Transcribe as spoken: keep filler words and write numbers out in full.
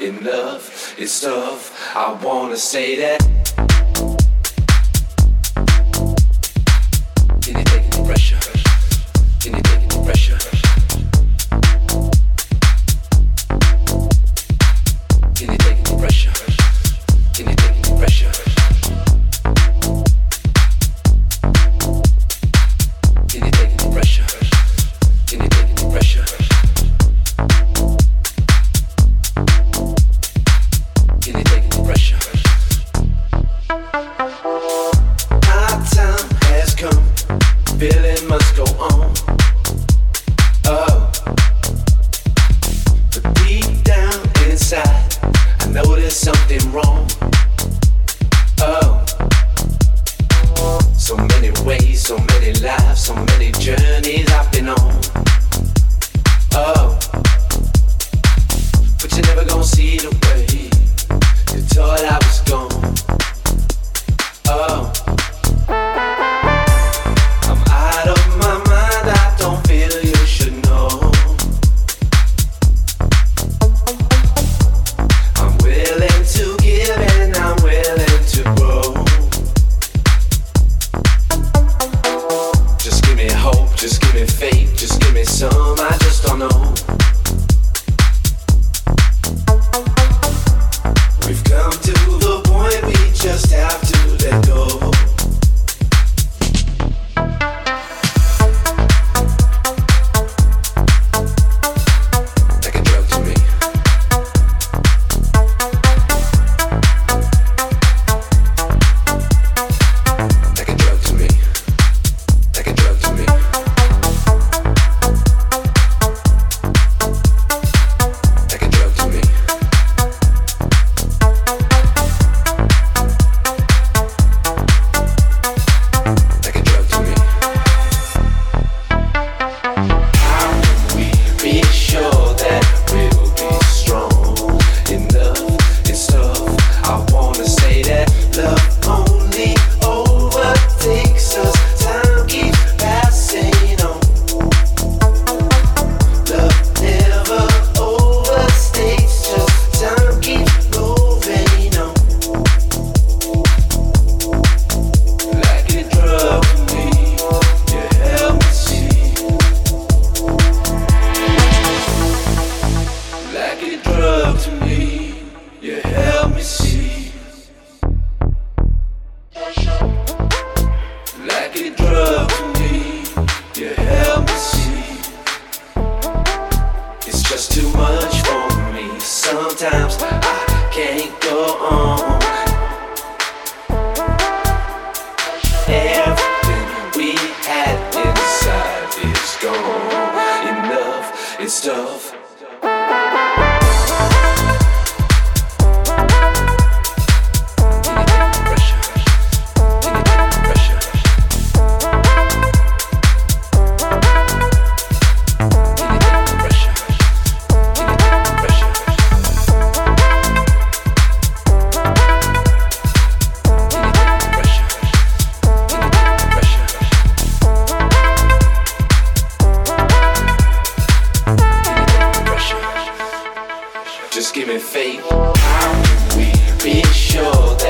in love, it's tough. I wanna say that. Can you take any pressure? Can you take any pressure? Can you take any pressure? Can you take any pressure? Can you take any pressure? Can you take any pressure? Can you take any pressure? My time has come, feeling must go on. Oh, but deep down inside, I know there's something wrong. Oh, so many ways, so many lives, so many journeys I've been on. Oh, but you're never gonna see the way you thought I was gone. Oh, I'm out of my mind, I don't feel you should know. I'm willing to give and I'm willing to grow. Just give me hope, just give me faith, just give me some, I just don't know. We've come to the point we just have to let go. Like a drug to me. Like a drug to me. Like a drug to me. Like a drug to me. Like a drug to me. How can we be sure that we'll be strong enough? It's tough. I wanna say that love only overtakes us. Time keeps passing on. Love never overstays. Just time keeps moving on. Like a drug to me, you help me see. Like a drug to me, you help me see. Like a drug to me, you help me see. It's just too much for me. Sometimes I can't go on. Everything we had inside is gone. Enough, it's tough. Can you take the pressure? Can you take the pressure? Can you take the pressure? Can you take the pressure? Can you take the pressure? Can you take the pressure? Can you take the pressure? Just give me faith. How can we be sure that